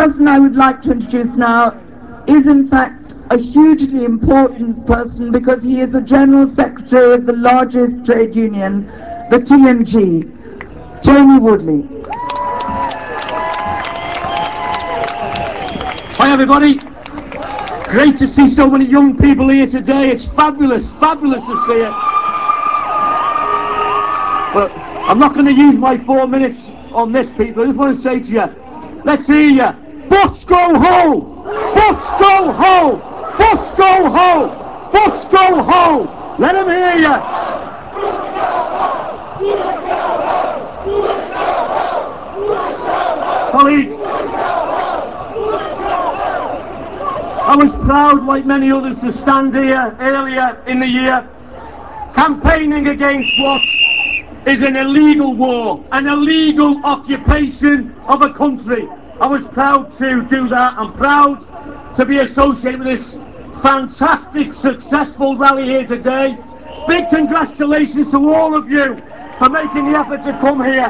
person I would like to introduce now is in fact a hugely important person because he is the General Secretary of the largest trade union, the TNG, Jamie Woodley. Hi everybody, great to see so many young people here today. It's fabulous to see it. Well, I'm not going to use my 4 minutes on this, people. I just want to say to you, let's hear you. Bus go home! Bus go home! Bus go home! Bus go home! Let them hear you. Colleagues, I was proud, like many others, to stand here earlier in the year campaigning against what is an illegal war, an illegal occupation of a country. I was proud to do that. I'm proud to be associated with this fantastic, successful rally here today. Big congratulations to all of you for making the effort to come here.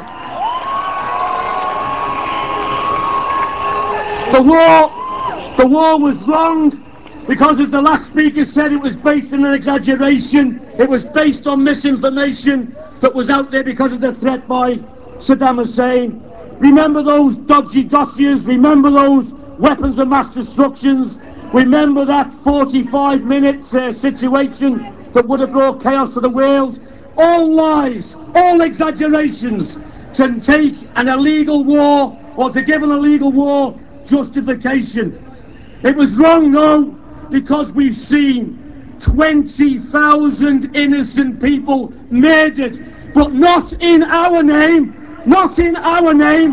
The war was wrong because, as the last speaker said, it was based on an exaggeration. It was based on misinformation that was out there because of the threat by Saddam Hussein. Remember those dodgy dossiers, remember those weapons of mass destructions, remember that 45-minute situation that would have brought chaos to the world. All lies, all exaggerations to take an illegal war or to give an illegal war justification. It was wrong, no, because we've seen 20,000 innocent people murdered, but not in our name, not in our name.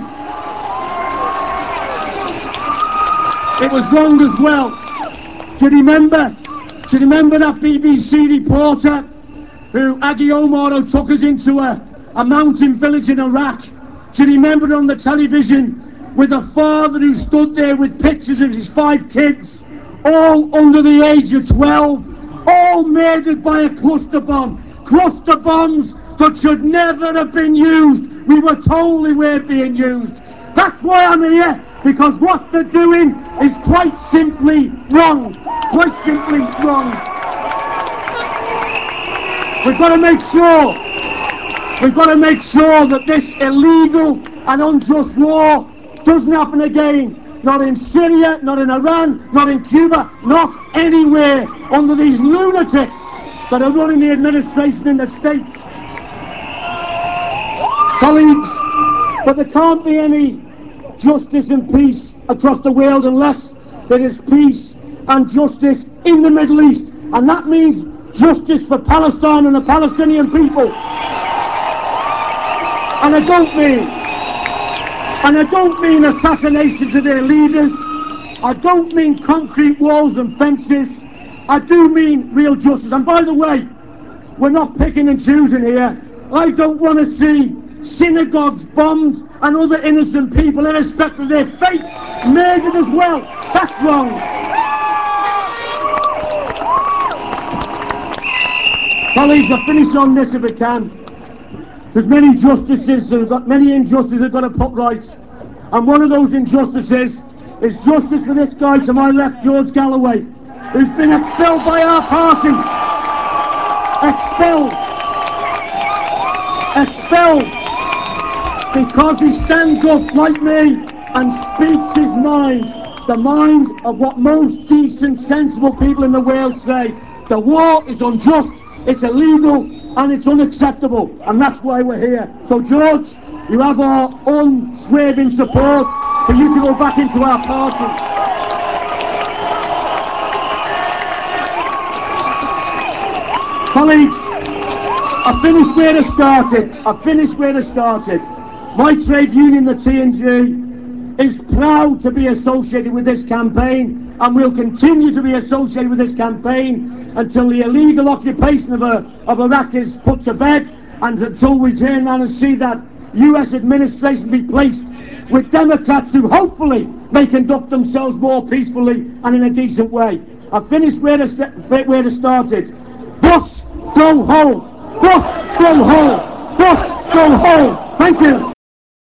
It was wrong as well. Do you remember that BBC reporter who Aggie Omar took us into a mountain village in Iraq? Do you remember it on the television with a father who stood there with pictures of his 5 kids, all under the age of 12, all murdered by a cluster bomb. Cluster bombs that should never have been used. We were told they weren't being used. That's why I'm here, because what they're doing is quite simply wrong. Quite simply wrong. We've got to make sure that this illegal and unjust war doesn't happen again. Not in Syria, not in Iran, not in Cuba, not anywhere under these lunatics that are running the administration in the States. Colleagues, but there can't be any justice and peace across the world unless there is peace and justice in the Middle East. And that means justice for Palestine and the Palestinian people. And I don't mean assassinations of their leaders. I don't mean concrete walls and fences. I do mean real justice. And by the way, we're not picking and choosing here. I don't want to see synagogues bombed and other innocent people, irrespective of their fate, murdered as well. That's wrong. Colleagues, I'll finish on this if I can. There's many injustices that have got to put right. And one of those injustices is justice for this guy to my left, George Galloway, who's been expelled by our party. Expelled. Because he stands up like me and speaks his mind. The mind of what most decent, sensible people in the world say. The war is unjust, it's illegal, and it's unacceptable, and that's why we're here. So George, you have our unswerving support for you to go back into our party. Colleagues, I finished where I started. My trade union, the TNG, is proud to be associated with this campaign, and will continue to be associated with this campaign until the illegal occupation of Iraq is put to bed, and until we turn around and see that US administration be placed with Democrats who hopefully may conduct themselves more peacefully and in a decent way. I finished where I started. Bus, go home! Bus, go home! Bus, go home! Thank you.